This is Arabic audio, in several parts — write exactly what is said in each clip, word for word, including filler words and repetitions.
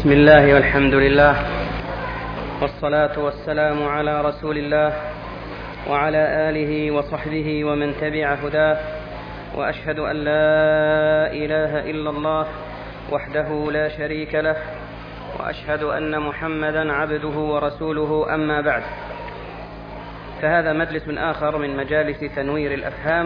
بسم الله والحمد لله والصلاة والسلام على رسول الله وعلى آله وصحبه ومن تبع هداه، وأشهد أن لا إله إلا الله وحده لا شريك له، وأشهد أن محمدا عبده ورسوله. أما بعد، فهذا مجلس آخر من مجالس تنوير الأفهام،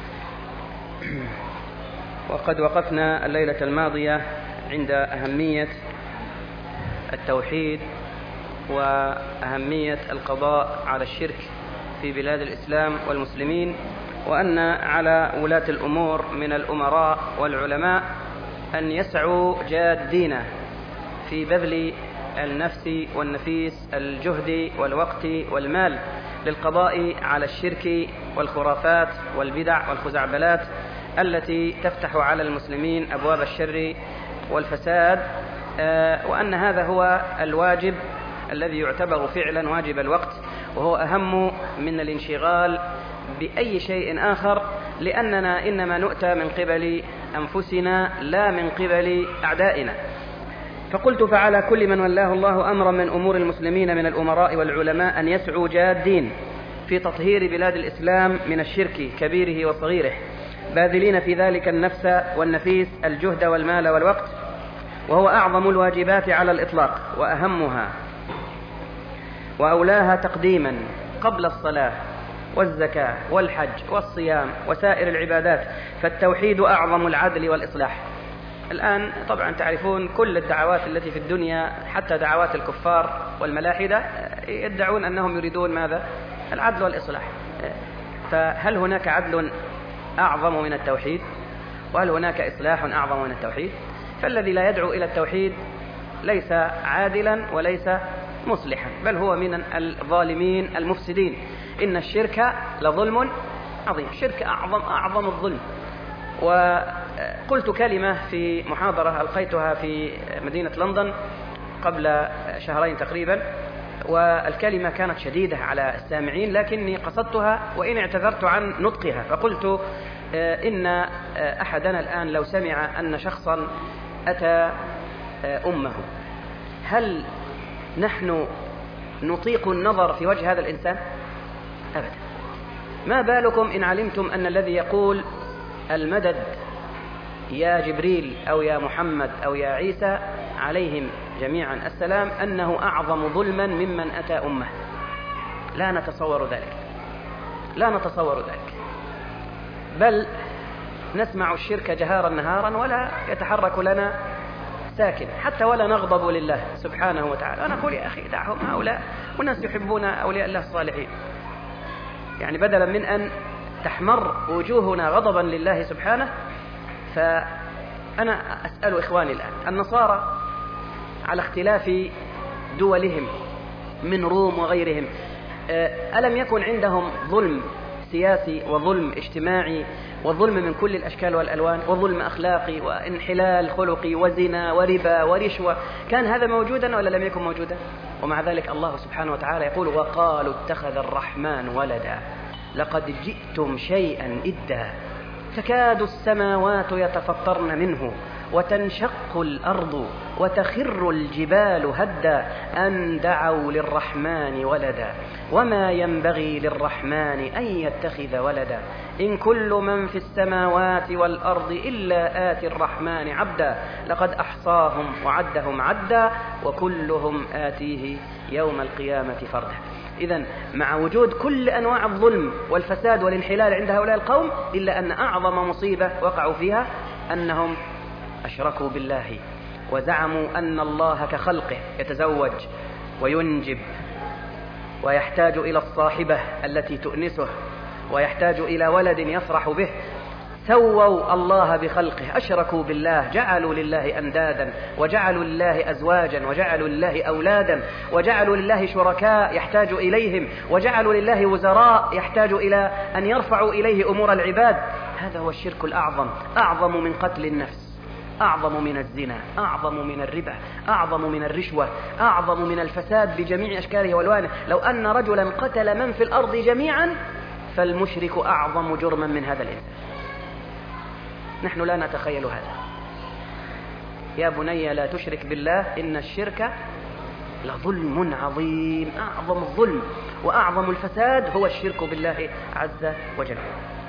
وقد وقفنا الليلة الماضية عند أهمية التوحيد وأهمية القضاء على الشرك في بلاد الإسلام والمسلمين، وأن على ولاة الأمور من الأمراء والعلماء أن يسعوا جادين في بذل النفس والنفيس، الجهد والوقت والمال للقضاء على الشرك والخرافات والبدع والخزعبلات التي تفتح على المسلمين أبواب الشر والفساد، وأن هذا هو الواجب الذي يعتبر فعلا واجب الوقت، وهو أهم من الانشغال بأي شيء آخر، لأننا إنما نؤتى من قبل أنفسنا لا من قبل أعدائنا. فقلت: فعلى كل من ولاه الله أمرا من أمور المسلمين من الأمراء والعلماء أن يسعوا جادين في تطهير بلاد الإسلام من الشرك كبيره وصغيره، باذلين في ذلك النفس والنفيس، الجهد والمال والوقت، وهو أعظم الواجبات على الإطلاق وأهمها وأولاها تقديما قبل الصلاة والزكاة والحج والصيام وسائر العبادات، فالتوحيد أعظم العدل والإصلاح. الآن طبعا تعرفون كل الدعوات التي في الدنيا، حتى دعوات الكفار والملاحدة، يدعون أنهم يريدون ماذا؟ العدل والإصلاح. فهل هناك عدل أعظم من التوحيد؟ وهل هناك إصلاح أعظم من التوحيد؟ فالذي لا يدعو إلى التوحيد ليس عادلا وليس مصلحا، بل هو من الظالمين المفسدين. إن الشرك لظلم عظيم، الشرك أعظم أعظم الظلم. وقلت كلمة في محاضرة ألقيتها في مدينة لندن قبل شهرين تقريبا، والكلمة كانت شديدة على السامعين، لكني قصدتها وإن اعتذرت عن نطقها. فقلت إن أحدنا الآن لو سمع أن شخصا أتى أمه، هل نحن نطيق النظر في وجه هذا الإنسان؟ أبدا. ما بالكم إن علمتم أن الذي يقول المدد يا جبريل أو يا محمد أو يا عيسى عليهم جميعا السلام أنه أعظم ظلما ممن أتى أمه؟ لا نتصور ذلك، لا نتصور ذلك، بل نسمع الشرك جهارا نهارا ولا يتحرك لنا ساكن، حتى ولا نغضب لله سبحانه وتعالى. أنا أقول يا أخي دعهم هؤلاء، والناس يحبون أولياء الله الصالحين، يعني بدلا من أن تحمر وجوهنا غضبا لله سبحانه. فأنا أسأل إخواني الآن النصارى على اختلاف دولهم من روم وغيرهم، ألم يكن عندهم ظلم سياسي وظلم اجتماعي وظلم من كل الأشكال والألوان وظلم أخلاقي وانحلال خلقي وزنا وربا ورشوة؟ كان هذا موجودا ولا لم يكن موجودا؟ ومع ذلك الله سبحانه وتعالى يقول: وقالوا اتخذ الرحمن ولدا لقد جئتم شيئا إدا تكاد السماوات يتفطرن منه وتنشق الأرض وتخر الجبال هدا أن دعوا للرحمن ولدا وما ينبغي للرحمن أن يتخذ ولدا إن كل من في السماوات والأرض إلا آتي الرحمن عبدا لقد أحصاهم وعدهم عدا وكلهم آتيه يوم القيامة فردا. إذن مع وجود كل أنواع الظلم والفساد والانحلال عند هؤلاء القوم، إلا أن أعظم مصيبة وقعوا فيها أنهم أشركوا بالله وزعموا أن الله كخلقه يتزوج وينجب ويحتاج إلى الصاحبة التي تؤنسه ويحتاج إلى ولد يفرح به. سووا الله بخلقه، أشركوا بالله، جعلوا لله أندادا وجعلوا لله أزواجا وجعلوا لله أولادا وجعلوا لله شركاء يحتاج إليهم وجعلوا لله وزراء يحتاج إلى أن يرفعوا إليه أمور العباد. هذا هو الشرك الأعظم، أعظم من قتل النفس، أعظم من الزنا، أعظم من الربا، أعظم من الرشوة، أعظم من الفساد بجميع أشكاله والوانه. لو أن رجلا قتل من في الأرض جميعا فالمشرك أعظم جرما من هذا الإنسان. نحن لا نتخيل هذا. يا بني لا تشرك بالله إن الشرك لظلم عظيم. أعظم الظلم وأعظم الفساد هو الشرك بالله عز وجل.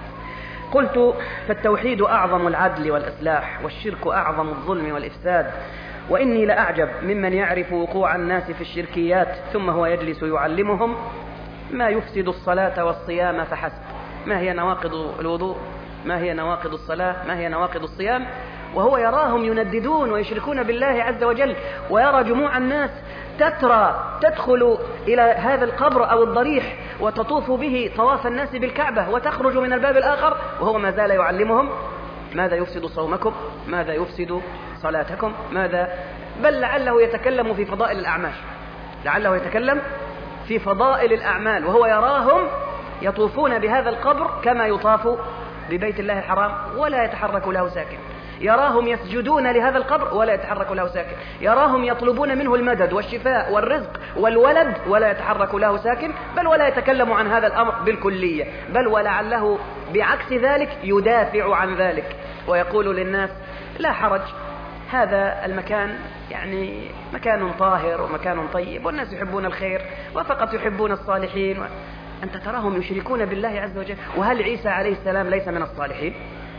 قلت فالتوحيد أعظم العدل والإصلاح، والشرك أعظم الظلم والإفساد. وإني لأعجب ممن يعرف وقوع الناس في الشركيات ثم هو يجلس يعلمهم ما يفسد الصلاة والصيام فحسب. ما هي نواقض الوضوء؟ ما هي نواقض الصلاة؟ ما هي نواقض الصيام؟ وهو يراهم ينددون ويشركون بالله عز وجل، ويرى جموع الناس تترى تدخل إلى هذا القبر أو الضريح وتطوف به طواف الناس بالكعبة وتخرج من الباب الآخر، وهو ما زال يعلمهم ماذا يفسد صومكم، ماذا يفسد صلاتكم، ماذا، بل لعله يتكلم في فضائل الأعمال، لعله يتكلم في فضائل الأعمال، وهو يراهم يطوفون بهذا القبر كما يطاف ببيت الله الحرام ولا يتحرك له ساكن. يراهم يسجدون لهذا القبر ولا يتحرك له ساكن. يراهم يطلبون منه المدد والشفاء والرزق والولد ولا يتحرك له ساكن، بل ولا يتكلم عن هذا الأمر بالكلية، بل ولعله بعكس ذلك يدافع عن ذلك ويقول للناس لا حرج، هذا المكان يعني مكان طاهر ومكان طيب والناس يحبون الخير وفقط يحبون الصالحين. أنت تراهم يشركون بالله عز وجل. وهل عيسى عليه السلام ليس من الصالحين؟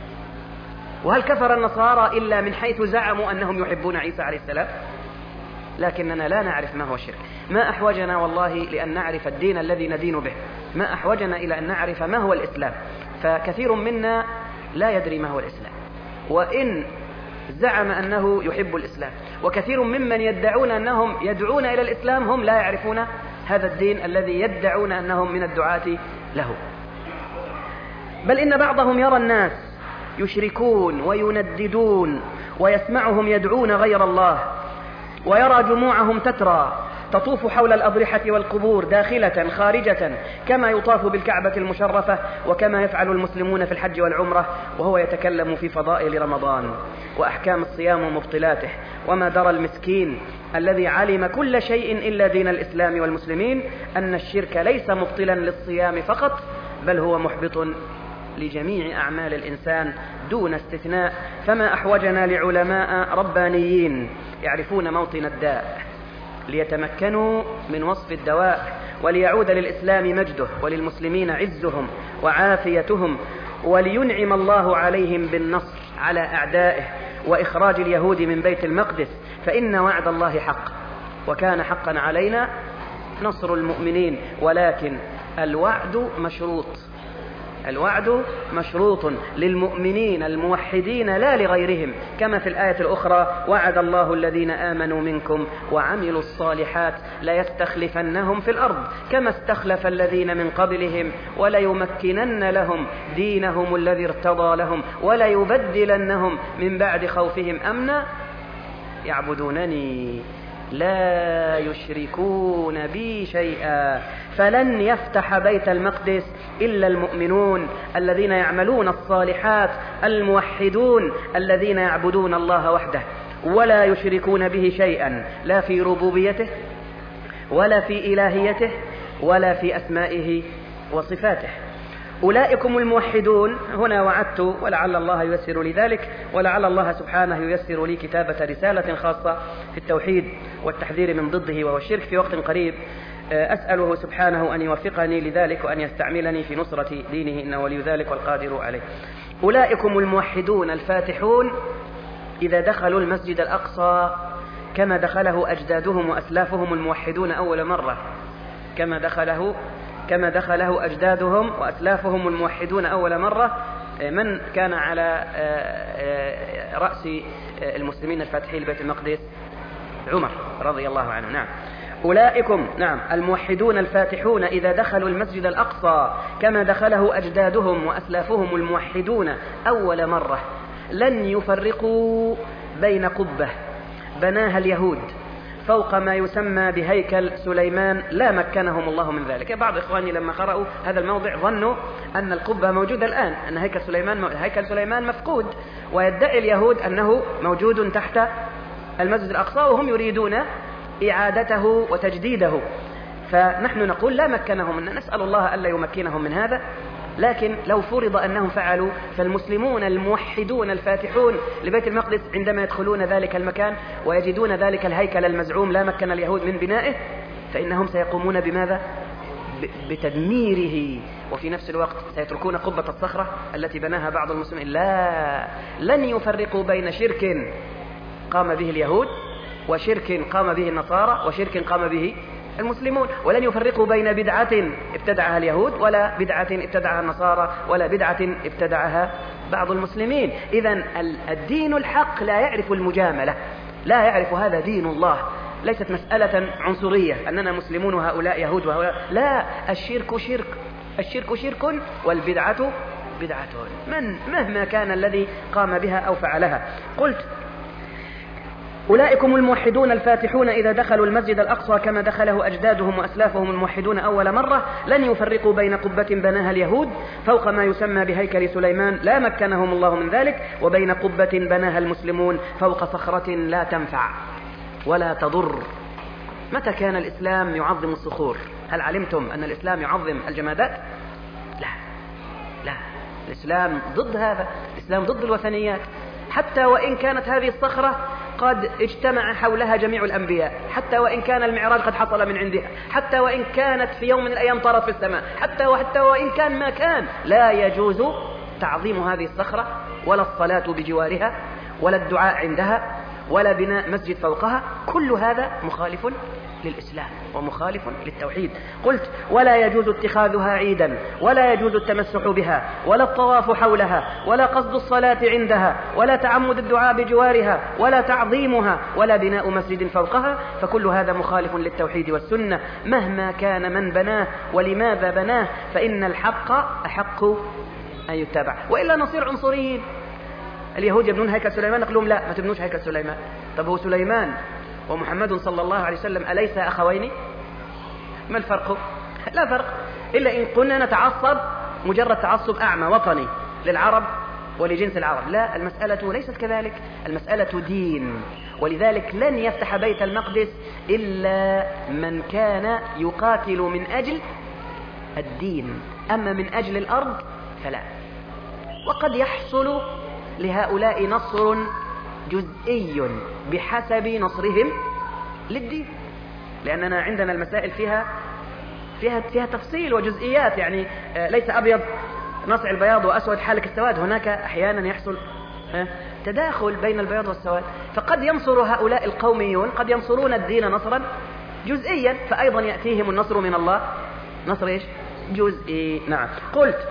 وهل كفر النصارى إلا من حيث زعموا أنهم يحبون عيسى عليه السلام؟ لكننا لا نعرف ما هو الشرك. ما أحوجنا والله لأن نعرف الدين الذي ندين به، ما أحوجنا إلى أن نعرف ما هو الإسلام. فكثير منا لا يدري ما هو الإسلام، وإن زعم أنه يحب الإسلام، وكثير ممن يدعون أنهم يدعون إلى الإسلام هم لا يعرفون هذا الدين الذي يدعون أنهم من الدعاة له. بل إن بعضهم يرى الناس يشركون وينددون ويسمعهم يدعون غير الله، ويرى جموعهم تترى تطوف حول الأضرحة والقبور داخلة خارجة كما يطاف بالكعبة المشرفة وكما يفعل المسلمون في الحج والعمرة، وهو يتكلم في فضائل رمضان وأحكام الصيام ومبطلاته، وما درى المسكين الذي علم كل شيء إلا دين الإسلام والمسلمين أن الشرك ليس مبطلا للصيام فقط، بل هو محبط لجميع أعمال الإنسان دون استثناء. فما أحوجنا لعلماء ربانيين يعرفون موطن الداء ليتمكنوا من وصف الدواء، وليعود للإسلام مجده وللمسلمين عزهم وعافيتهم، ولينعم الله عليهم بالنصر على أعدائه وإخراج اليهود من بيت المقدس، فإن وعد الله حق وكان حقا علينا نصر المؤمنين. ولكن الوعد مشروط، الوعد مشروط للمؤمنين الموحدين لا لغيرهم، كما في الآية الأخرى وعد الله الذين آمنوا منكم وعملوا الصالحات ليستخلفنهم في الأرض كما استخلف الذين من قبلهم وليمكنن لهم دينهم الذي ارتضى لهم وليبدلنهم من بعد خوفهم أمنا يعبدونني لا يشركون بي شيئا. فلن يفتح بيت المقدس إلا المؤمنون الذين يعملون الصالحات الموحدون الذين يعبدون الله وحده ولا يشركون به شيئا، لا في ربوبيته ولا في إلهيته ولا في أسمائه وصفاته. أولئكم الموحدون. هنا وعدت ولعل الله ييسر لي ذلك، ولعل الله سبحانه ييسر لي كتابة رسالة خاصة في التوحيد والتحذير من ضده وهو الشرك في وقت قريب. أسأله سبحانه أن يوفقني لذلك وأن يستعملني في نصرة دينه إنه ولي ذلك والقادر عليه. أولئكم الموحدون الفاتحون إذا دخلوا المسجد الأقصى كما دخله أجدادهم وأسلافهم الموحدون أول مرة، كما دخله كما دخله أجدادهم وأسلافهم الموحدون أول مرة. من كان على رأس المسلمين الفاتحين لبيت المقدس؟ عمر رضي الله عنه. نعم أولئكم نعم الموحدون الفاتحون إذا دخلوا المسجد الأقصى كما دخله أجدادهم وأسلافهم الموحدون أول مرة لن يفرقوا بين قبة بناها اليهود فوق ما يسمى بهيكل سليمان لا مكنهم الله من ذلك. بعض إخواني لما قرأوا هذا الموضع ظنوا أن القبة موجودة الآن، أن هيكل سليمان هيكل سليمان مفقود، ويدعي اليهود أنه موجود تحت المسجد الأقصى وهم يريدون إعادته وتجديده. فنحن نقول لا مكنهم، نسأل الله ألا يمكنهم من هذا، لكن لو فرض أنهم فعلوا، فالمسلمون الموحدون الفاتحون لبيت المقدس عندما يدخلون ذلك المكان ويجدون ذلك الهيكل المزعوم لا مكن اليهود من بنائه، فإنهم سيقومون بماذا؟ بتدميره، وفي نفس الوقت سيتركون قبة الصخرة التي بناها بعض المسلمين. لا، لن يفرقوا بين شرك قام به اليهود وشرك قام به النصارى وشرك قام به المسلمون، ولن يفرقوا بين بدعة ابتدعها اليهود ولا بدعة ابتدعها النصارى ولا بدعة ابتدعها بعض المسلمين. إذن الدين الحق لا يعرف المجاملة، لا يعرف هذا دين الله. ليست مسألة عنصرية أننا مسلمون وهؤلاء يهود وهؤلاء، لا، الشرك شرك، الشرك شرك والبدعة بدعة، من مهما كان الذي قام بها أو فعلها. قلت أولئكم الموحدون الفاتحون إذا دخلوا المسجد الأقصى كما دخله أجدادهم وأسلافهم الموحدون أول مرة لن يفرقوا بين قبة بناها اليهود فوق ما يسمى بهيكل سليمان لا مكنهم الله من ذلك، وبين قبة بناها المسلمون فوق صخرة لا تنفع ولا تضر. متى كان الإسلام يعظم الصخور؟ هل علمتم أن الإسلام يعظم الجمادات؟ لا، لا، الإسلام ضد هذا، الإسلام ضد الوثنيات. حتى وإن كانت هذه الصخرة قد اجتمع حولها جميع الأنبياء، حتى وإن كان المعراج قد حصل من عندها، حتى وإن كانت في يوم من الأيام طارت في السماء، حتى وحتى وإن كان ما كان، لا يجوز تعظيم هذه الصخرة ولا الصلاة بجوارها ولا الدعاء عندها ولا بناء مسجد فوقها. كل هذا مخالف للإسلام ومخالف للتوحيد. قلت ولا يجوز اتخاذها عيدا ولا يجوز التمسح بها ولا الطواف حولها ولا قصد الصلاة عندها ولا تعمد الدعاء بجوارها ولا تعظيمها ولا بناء مسجد فوقها، فكل هذا مخالف للتوحيد والسنة مهما كان من بناه ولماذا بناه، فإن الحق أحق أن يتبع، وإلا نصير عنصريين. اليهود يبنون هيكل سليمان، نقول لهم لا، ما تبنوش هيكل سليمان. طب هو سليمان ومحمد صلى الله عليه وسلم أليس أخوين؟ ما الفرق؟ لا فرق، إلا إن كنا نتعصب مجرد تعصب أعمى وطني للعرب ولجنس العرب. لا، المسألة ليست كذلك، المسألة دين، ولذلك لن يفتح بيت المقدس إلا من كان يقاتل من أجل الدين، أما من أجل الأرض فلا. وقد يحصل لهؤلاء نصر جزئي بحسب نصرهم للدين، لأننا عندنا المسائل فيها فيها فيها تفصيل وجزئيات، يعني ليس أبيض نصع البياض وأسود حالك السواد، هناك أحيانا يحصل تداخل بين البياض والسواد. فقد ينصر هؤلاء القوميون، قد ينصرون الدين نصرا جزئيا، فأيضا يأتيهم النصر من الله نصر إيش؟ جزئي. نعم. قلت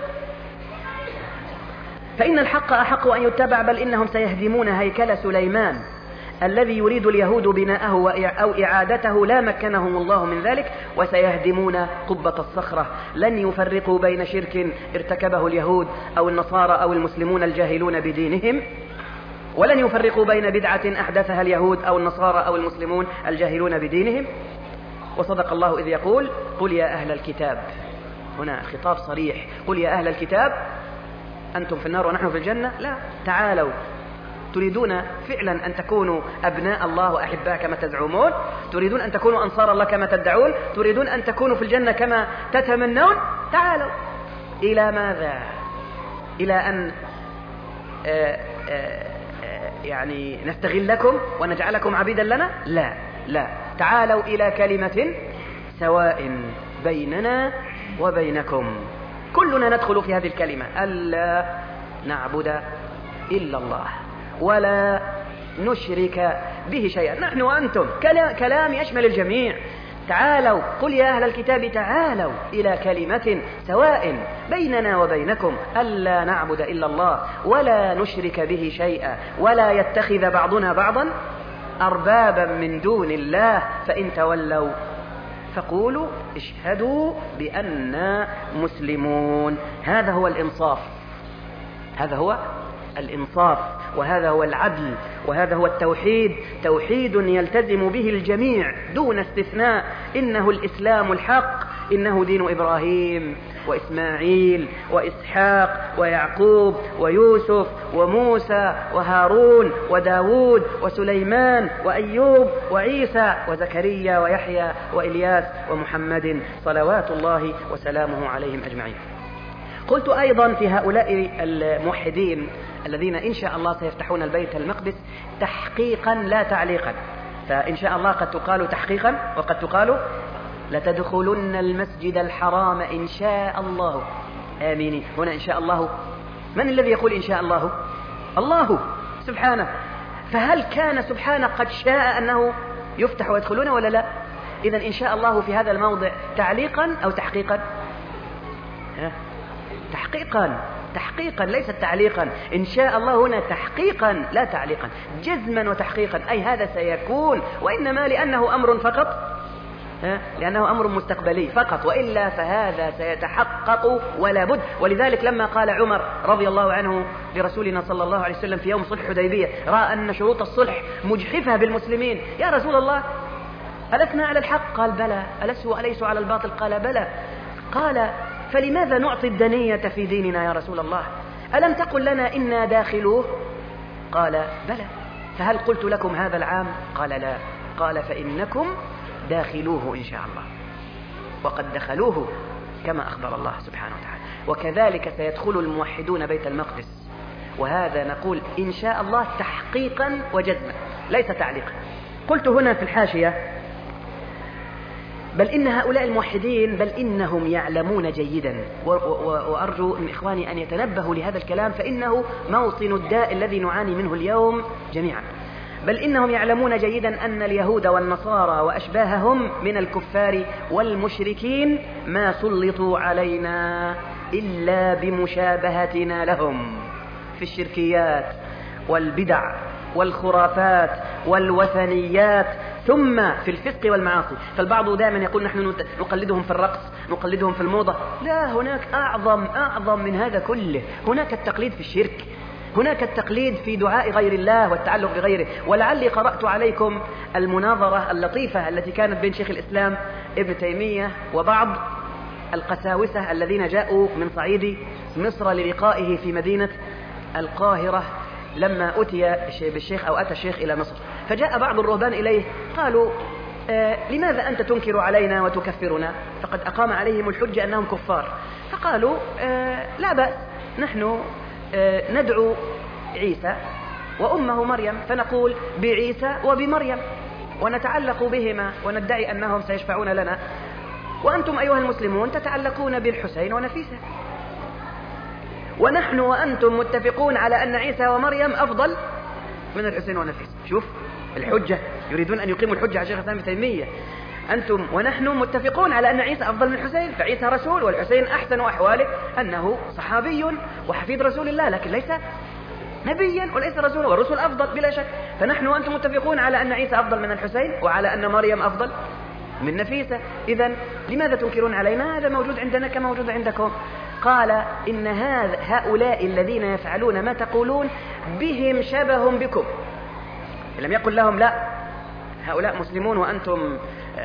فإن الحق أحق أن يتبع، بل إنهم سيهدمون هيكل سليمان الذي يريد اليهود بناءه أو إعادته لا مكنهم الله من ذلك، وسيهدمون قبة الصخرة. لن يفرقوا بين شرك ارتكبه اليهود أو النصارى أو المسلمون الجاهلون بدينهم، ولن يفرقوا بين بدعة أحدثها اليهود أو النصارى أو المسلمون الجاهلون بدينهم. وصدق الله إذ يقول قل يا أهل الكتاب، هنا خطاب صريح، قل يا أهل الكتاب أنتم في النار ونحن في الجنة، لا، تعالوا. تريدون فعلا أن تكونوا أبناء الله وأحباء كما تزعمون؟ تريدون أن تكونوا أنصار الله كما تدعون؟ تريدون أن تكونوا في الجنة كما تتمنون؟ تعالوا. إلى ماذا؟ إلى أن آآ آآ يعني نستغلكم ونجعلكم عبيدا لنا؟ لا، لا، تعالوا إلى كلمة سواء بيننا وبينكم، كلنا ندخل في هذه الكلمة، ألا نعبد إلا الله ولا نشرك به شيئا، نحن وأنتم، كلام يشمل الجميع. تعالوا، قل يا أهل الكتاب تعالوا إلى كلمة سواء بيننا وبينكم ألا نعبد إلا الله ولا نشرك به شيئا ولا يتخذ بعضنا بعضا أربابا من دون الله، فإن تولوا فقولوا اشهدوا بأننا مسلمون. هذا هو الإنصاف، هذا هو الإنصاف، وهذا هو العدل، وهذا هو التوحيد، توحيد يلتزم به الجميع دون استثناء. إنه الإسلام الحق، إنه دين إبراهيم وإسماعيل وإسحاق ويعقوب ويوسف وموسى وهارون وداود وسليمان وأيوب وعيسى وزكريا ويحيى وإلياس ومحمد صلوات الله وسلامه عليهم أجمعين. قلت أيضا في هؤلاء الموحدين الذين إن شاء الله سيفتحون البيت المقدس تحقيقا لا تعليقا، فإن شاء الله قد تقال تحقيقا وقد تقال لتدخلن المسجد الحرام إن شاء الله آمين. هنا إن شاء الله، من الذي يقول إن شاء الله؟ الله سبحانه. فهل كان سبحانه قد شاء أنه يفتح ويدخلون ولا لا؟ إذن إن شاء الله في هذا الموضع تعليقا أو تحقيقا؟ تحقيقا، تحقيقا ليس تعليقا. إن شاء الله هنا تحقيقا لا تعليقا، جزما وتحقيقا، أي هذا سيكون، وإنما لأنه أمر فقط، لأنه أمر مستقبلي فقط، وإلا فهذا سيتحقق ولا بد. ولذلك لما قال عمر رضي الله عنه لرسولنا صلى الله عليه وسلم في يوم صلح حديبية، رأى أن شروط الصلح مجحفة بالمسلمين، يا رسول الله ألسنا على الحق؟ قال بلى. ألسوا أليسوا على الباطل؟ قال بلى. قال فلماذا نعطي الدنية في ديننا يا رسول الله؟ ألم تقل لنا إنا داخلوه؟ قال بلى. فهل قلت لكم هذا العام؟ قال لا. قال فإنكم داخلوه إن شاء الله، وقد دخلوه كما أخبر الله سبحانه وتعالى. وكذلك سيدخل الموحدون بيت المقدس، وهذا نقول إن شاء الله تحقيقا وجزما ليس تعليقا. قلت هنا في الحاشية بل إن هؤلاء الموحدين بل إنهم يعلمون جيدا، وأرجو من إخواني أن يتنبهوا لهذا الكلام، فإنه موطن الداء الذي نعاني منه اليوم جميعا. بل إنهم يعلمون جيدا أن اليهود والنصارى وأشباههم من الكفار والمشركين ما سلطوا علينا إلا بمشابهتنا لهم في الشركيات والبدع والخرافات والوثنيات، ثم في الفسق والمعاصي. فالبعض دائما يقول نحن نقلدهم في الرقص، نقلدهم في الموضة. لا، هناك أعظم أعظم من هذا كله. هناك التقليد في الشرك، هناك التقليد في دعاء غير الله والتعلق بغيره. ولعلي قرأت عليكم المناظرة اللطيفة التي كانت بين شيخ الإسلام ابن تيمية وبعض القساوسة الذين جاءوا من صعيد مصر للقائه في مدينة القاهرة لما أتي بالشيخ أو أتى الشيخ إلى مصر. فجاء بعض الرهبان إليه قالوا آه لماذا أنت تنكر علينا وتكفرنا؟ فقد أقام عليهم الحجة أنهم كفار. فقالوا آه لا بأس، نحن آه ندعو عيسى وأمه مريم، فنقول بعيسى وبمريم ونتعلق بهما وندعي أنهم سيشفعون لنا، وأنتم أيها المسلمون تتعلقون بالحسين ونفيسة، ونحن وأنتم متفقون على أن عيسى ومريم أفضل من الحسين ونفيسة. شوف الحجة، يريدون أن يقيموا الحجة على شيخ الإسلام ابن تيمية. أنتم ونحن متفقون على أن عيسى أفضل من الحسين، فعيسى رسول والحسين أحسن أحواله أنه صحابي وحفيد رسول الله، لكن ليس نبيا وليس رسولا، والرسول أفضل بلا شك. فنحن وأنتم متفقون على أن عيسى أفضل من الحسين وعلى أن مريم أفضل من نفيسة، إذن لماذا تنكرون علينا؟ هذا موجود عندنا كما موجود عندكم. قال إن هذا هؤلاء الذين يفعلون ما تقولون بهم شبه بكم. لم يقل لهم لا هؤلاء مسلمون وأنتم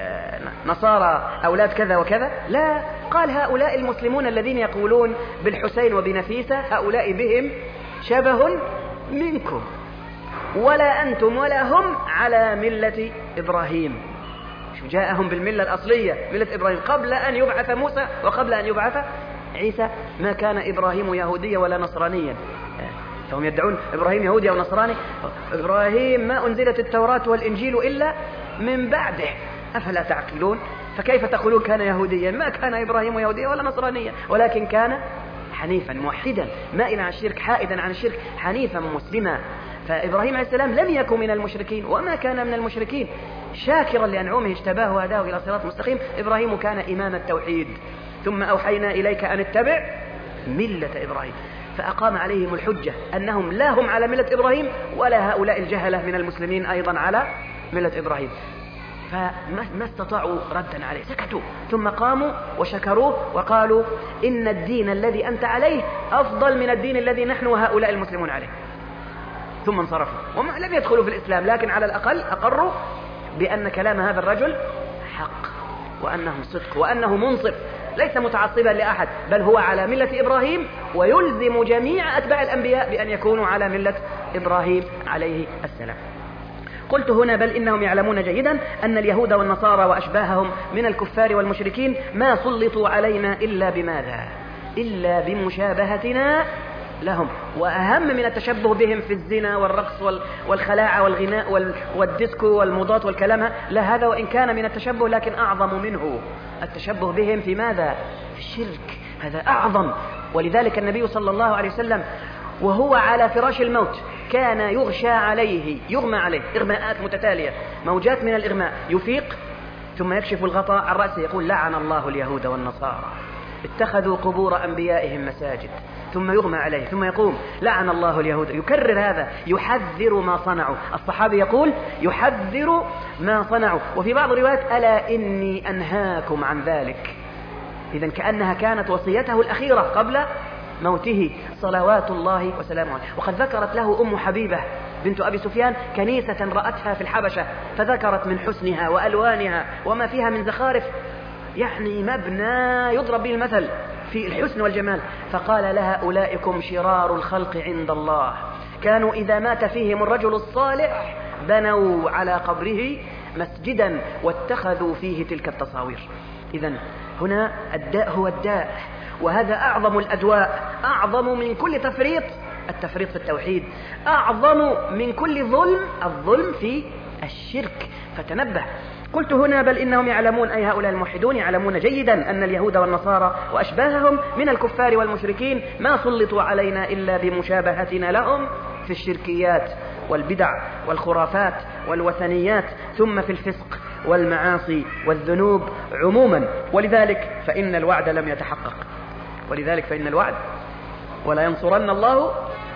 نصارى أولاد كذا وكذا، لا، قال هؤلاء المسلمون الذين يقولون بالحسين وبنفيسة هؤلاء بهم شبه منكم، ولا أنتم ولا هم على ملة إبراهيم. جاءهم بالملة الأصلية ملة إبراهيم قبل أن يبعث موسى وقبل أن يبعث عيسى. ما كان إبراهيم يهوديا ولا نصرانيا، فهم يدعون إبراهيم يهودي أو نصراني. إبراهيم ما أنزلت التوراة والإنجيل إلا من بعده، أفلا تعقلون؟ فكيف تقولون كان يهوديا؟ ما كان إبراهيم يهوديا ولا نصرانيا، ولكن كان حنيفا موحدا مائلا عن الشرك حائدا عن الشرك حنيفا مسلما. فإبراهيم عليه السلام لم يكن من المشركين وما كان من المشركين، شاكرا لأنعمه اجتباه وهداه إلى صراط مستقيم. إبراهيم كان إمام التوحيد، ثم أوحينا إليك أن اتبع ملة إبراهيم. فأقام عليهم الحجة أنهم لا هم على ملة إبراهيم ولا هؤلاء الجهلة من المسلمين أيضا على ملة إبراهيم، فما استطاعوا ردا عليه، سكتوا ثم قاموا وشكروه وقالوا إن الدين الذي أنت عليه أفضل من الدين الذي نحن وهؤلاء المسلمون عليه، ثم انصرفوا وما لم يدخلوا في الإسلام، لكن على الأقل أقروا بأن كلام هذا الرجل حق وأنه صدق وأنه منصف، ليس متعصبا لأحد، بل هو على ملة إبراهيم، ويلزم جميع أتباع الأنبياء بأن يكونوا على ملة إبراهيم عليه السلام. قلت هنا بل إنهم يعلمون جيدا أن اليهود والنصارى وأشباههم من الكفار والمشركين ما سلطوا علينا إلا بماذا؟ إلا بمشابهتنا لهم. وأهم من التشبه بهم في الزنا والرقص والخلاعة والغناء والديسكو والموضات والكلام، لا، هذا وإن كان من التشبه لكن أعظم منه التشبه بهم في ماذا؟ في الشرك، هذا أعظم. ولذلك النبي صلى الله عليه وسلم وهو على فراش الموت كان يغشى عليه، يغمى عليه إغماءات متتالية، موجات من الإغماء، يفيق ثم يكشف الغطاء عن رأسه يقول: لعن الله اليهود والنصارى اتخذوا قبور أنبيائهم مساجد، ثم يغمى عليه ثم يقوم: لعن الله اليهود، يكرر هذا، يحذر ما صنعوا. الصحابي يقول: يحذر ما صنعوا. وفي بعض الروايات: ألا إني أنهاكم عن ذلك. إذن كأنها كانت وصيته الأخيرة قبل موته صلوات الله وسلامه عليه. وقد ذكرت له أم حبيبة بنت أبي سفيان كنيسة رأتها في الحبشة، فذكرت من حسنها وألوانها وما فيها من زخارف، يعني مبنى يضرب به المثل في الحسن والجمال. فقال لها: أولئكم شرار الخلق عند الله، كانوا إذا مات فيهم الرجل الصالح بنوا على قبره مسجدا واتخذوا فيه تلك التصاوير. إذن هنا الداء هو الداء، وهذا أعظم الأدواء، أعظم من كل تفريط، التفريط في التوحيد، أعظم من كل ظلم، الظلم في الشرك. فتنبه. قلت هنا: بل إنهم يعلمون، أي هؤلاء الموحدون يعلمون جيدا أن اليهود والنصارى وأشباههم من الكفار والمشركين ما سلطوا علينا إلا بمشابهتنا لهم في الشركيات والبدع والخرافات والوثنيات، ثم في الفسق والمعاصي والذنوب عموما. ولذلك فإن الوعد لم يتحقق، ولذلك فإن الوعد ولا ينصرن الله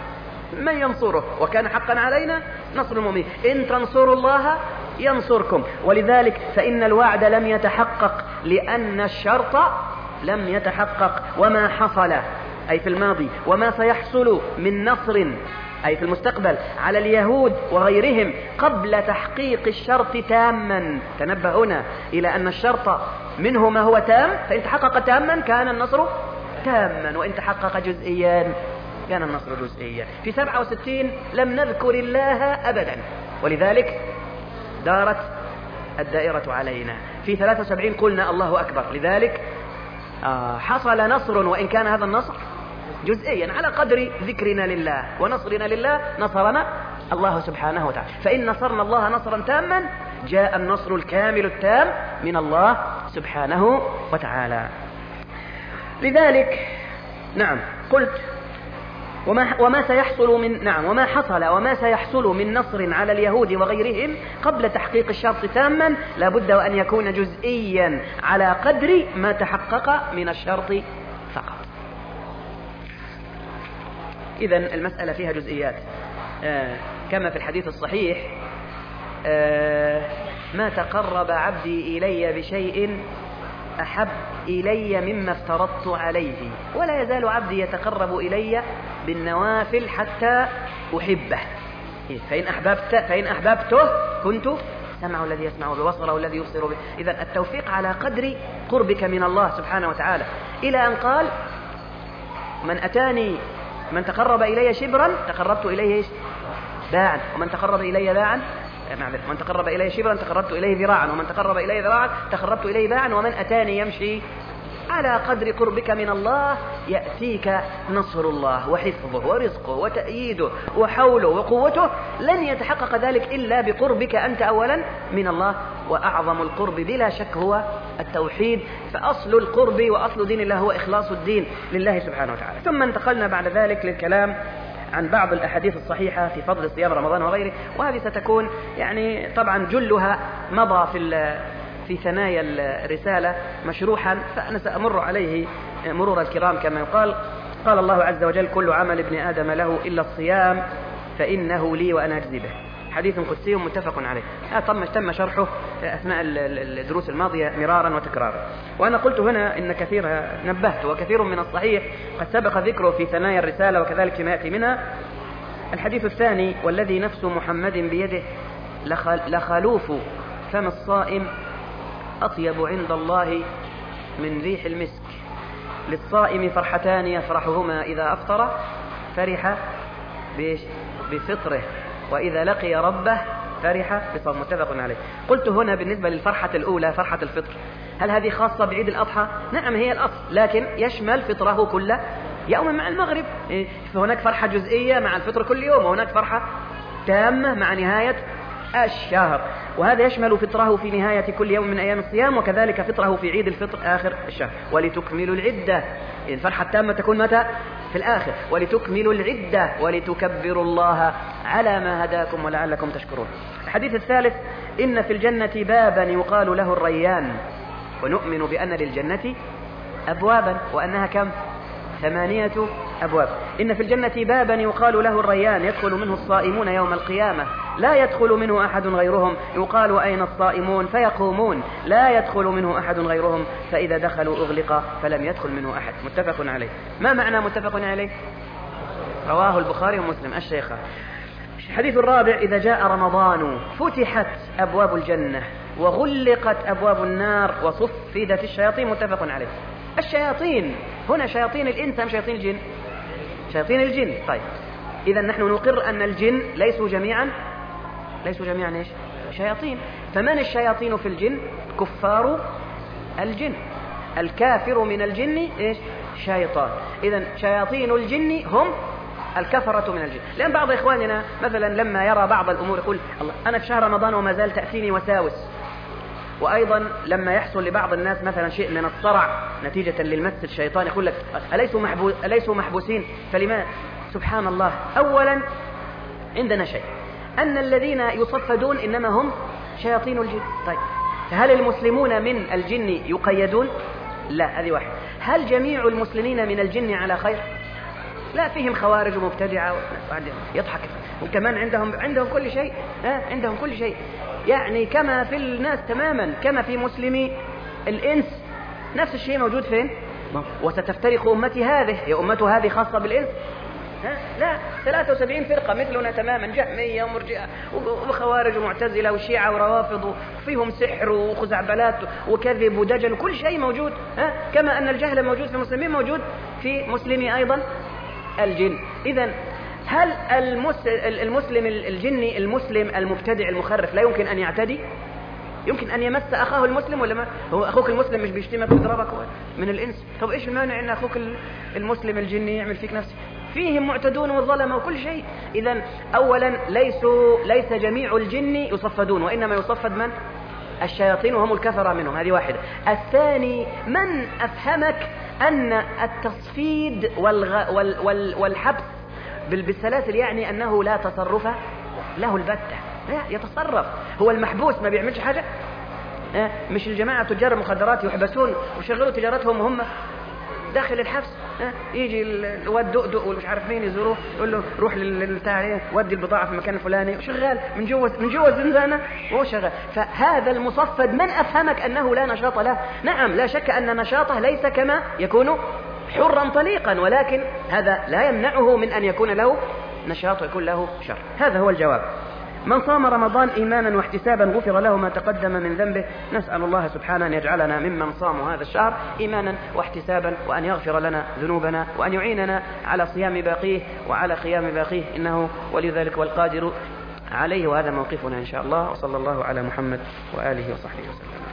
من ينصره وكان حقا علينا نصر المؤمنين، إن تنصروا الله ينصركم. ولذلك فإن الوعد لم يتحقق لأن الشرط لم يتحقق، وما حصل أي في الماضي وما سيحصل من نصر أي في المستقبل على اليهود وغيرهم قبل تحقيق الشرط تاما. تنبه هنا إلى أن الشرط منه ما هو تام، فإن تحقق تاما كان النصر تاما، وإن تحقق جزئيا كان النصر جزئيا. في سبعة وستين لم نذكر الله أبدا، ولذلك دارت الدائرة علينا. في ثلاثة وسبعين قلنا الله أكبر، لذلك آه حصل نصر، وإن كان هذا النصر جزئيا على قدر ذكرنا لله ونصرنا لله، نصرنا الله سبحانه وتعالى. فإن نصرنا الله نصرا تاما جاء النصر الكامل التام من الله سبحانه وتعالى. لذلك نعم قلت وما, وما سيحصل من نعم وما حصل وما سيحصل من نصر على اليهود وغيرهم قبل تحقيق الشرط تاما لابد وأن يكون جزئيا على قدر ما تحقق من الشرط فقط. إذن المسألة فيها جزئيات، آه كما في الحديث الصحيح: آه ما تقرب عبدي إلي بشيء أحب إلي مما افترضت عليه، ولا يزال عبدي يتقرب إلي بالنوافل حتى أحبه، فإن أحببت فإن أحببته كنت سمعه الذي يسمع به، بصره الذي يبصر به. إذن التوفيق على قدر قربك من الله سبحانه وتعالى، إلى أن قال: من أتاني من تقرب إلي شبرا تقربت إليه باعا، ومن تقرب إلي باعا من تقرب إلي شبرا تقربت إليه ذراعا، ومن تقرب إلي ذراعا تقربت إليه باعا، ومن أتاني يمشي. على قدر قربك من الله يأتيك نصر الله وحفظه ورزقه وتأييده وحوله وقوته. لن يتحقق ذلك إلا بقربك أنت أولا من الله، وأعظم القرب بلا شك هو التوحيد. فأصل القرب وأصل دين الله هو إخلاص الدين لله سبحانه وتعالى. ثم انتقلنا بعد ذلك للكلام عن بعض الأحاديث الصحيحة في فضل صيام رمضان وغيره، وهذه ستكون يعني طبعا جلها مضى في في ثنايا الرسالة مشروحا، فأنا سأمر عليه مرور الكرام كما يقال. قال الله عز وجل: كل عمل ابن آدم له إلا الصيام فإنه لي وأنا أجزي به. حديث قدسي متفق عليه، تم تم شرحه أثناء الدروس الماضية مرارا وتكرارا. وأنا قلت هنا إن كثير نبهت وكثير من الصحيح قد سبق ذكره في ثنايا الرسالة وكذلك فيما يأتي منها. الحديث الثاني: والذي نفس محمد بيده لخلوف فم الصائم أطيب عند الله من ريح المسك، للصائم فرحتان يفرحهما إذا أفطر فرح بفطره، وإذا لقي ربه فرح بصوم. متفق عليه. قلت هنا بالنسبة للفرحة الأولى فرحة الفطر هل هذه خاصة بعيد الأضحى؟ نعم هي الأصل، لكن يشمل فطره كل يوم مع المغرب. فهناك فرحة جزئية مع الفطر كل يوم، وهناك فرحة تامة مع نهاية الشهر، وهذا يشمل فطره في نهاية كل يوم من أيام الصيام، وكذلك فطره في عيد الفطر آخر الشهر. ولتكملوا العدة، الفرحة التامة تكون متى؟ في الآخر. ولتكملوا العدة ولتكبروا الله على ما هداكم ولعلكم تشكرون. الحديث الثالث: إن في الجنة بابا يقال له الريان، ونؤمن بأن للجنة أبوابا وأنها كم؟ ثمانية أبواب. إن في الجنة بابا يقال له الريان يدخل منه الصائمون يوم القيامة لا يدخل منه أحد غيرهم، يقال أين الصائمون فيقومون لا يدخل منه أحد غيرهم، فإذا دخلوا أغلق فلم يدخل منه أحد. متفق عليه. ما معنى متفق عليه؟ رواه البخاري ومسلم الشيخان. الحديث الرابع: إذا جاء رمضان فتحت أبواب الجنة وغلقت أبواب النار وصفدت الشياطين. متفق عليه. الشياطين هنا شياطين الإنس أم شياطين الجن؟ شياطين الجن. طيب إذا نحن نقر أن الجن ليسوا جميعا ليسوا جميعا إيش؟ شياطين. فمن الشياطين في الجن؟ كفار الجن. الكافر من الجن إيش؟ شيطان. إذا شياطين الجن هم الكفرة من الجن. لأن بعض إخواننا مثلا لما يرى بعض الأمور يقول الله أنا في شهر رمضان وما زال تأتيني وساوس. وأيضا لما يحصل لبعض الناس مثلا شيء من الصرع نتيجة للمس الشيطان يقول لك أليسوا, محبو... أليسوا محبوسين؟ فلما؟ سبحان الله. أولا عندنا شيء أن الذين يصفدون إنما هم شياطين الجن. طيب فهل المسلمون من الجن يقيدون؟ لا، هذه واحد. هل جميع المسلمين من الجن على خير؟ لا، فيهم خوارج ومبتدعة يضحك. وكمان عندهم عندهم كل شيء. ها عندهم كل شيء، يعني كما في الناس تماما، كما في مسلمي الإنس نفس الشيء موجود فين؟ وستفترق أمتي هذه، هي أمته هذه خاصة بالإنس؟ ها؟ لا، ثلاثة وسبعين فرقة مثلنا تماما، جهمية ومرجئة وخوارج ومعتزلة وشيعة وروافض، وفيهم سحر وخزعبلات وكذب ودجل وكل شيء موجود. ها؟ كما أن الجهل موجود في المسلمين موجود في مسلمي أيضا الجن. إذن هل المسلم الجني المسلم المبتدع المخرف لا يمكن أن يعتدي؟ يمكن أن يمس أخاه المسلم ولا ما؟ هو أخوك المسلم مش بيشتمك ويضربك من الإنس؟ طب إيش المانع أن أخوك المسلم الجني يعمل فيك نفسه؟ فيهم معتدون والظلمة وكل شيء. إذن أولا ليسوا ليس جميع الجن يصفدون، وإنما يصفد من؟ الشياطين وهم الكفرة منهم. هذه واحدة. الثاني: من أفهمك أن التصفيد والغ... وال... وال... والحبس بالسلاسل يعني أنه لا تصرف له البتة؟ لا، يتصرف. هو المحبوس ما بيعملش حاجة؟ اه؟ مش الجماعة تجار المخدرات يحبسون وشغلوا تجارتهم وهم داخل الحبس؟ اه؟ يجي الواد دؤدؤ والمش عارف مين يزوروه يقول له روح للتاع ودي البضاعة في المكان الفلاني، وشغال من جوا من جوا الزنزانة وهو شغال. فهذا المصفد من أفهمك أنه لا نشاط له؟ نعم، لا شك أن نشاطه ليس كما يكون حرا طليقا، ولكن هذا لا يمنعه من أن يكون له نشاط ويكون له شر. هذا هو الجواب. من صام رمضان إيمانا واحتسابا غفر له ما تقدم من ذنبه. نسأل الله سبحانه أن يجعلنا ممن صاموا هذا الشهر إيمانا واحتسابا، وأن يغفر لنا ذنوبنا، وأن يعيننا على صيام باقيه وعلى قيام باقيه، إنه ولي ذلك والقادر عليه. وهذا موقفنا إن شاء الله. وصلى الله على محمد وآله وصحبه وسلم.